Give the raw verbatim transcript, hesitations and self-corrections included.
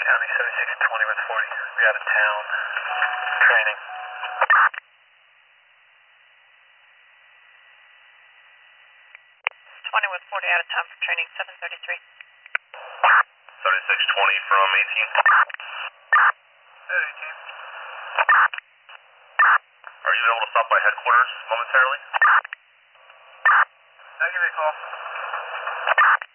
County seventy-six twenty with forty. We out of town. Training. twenty with forty out of town for training, seven thirty-three. seventy-six twenty from eighteen. Hey, eighteen. Are you able to stop by headquarters momentarily? I'll give you a call.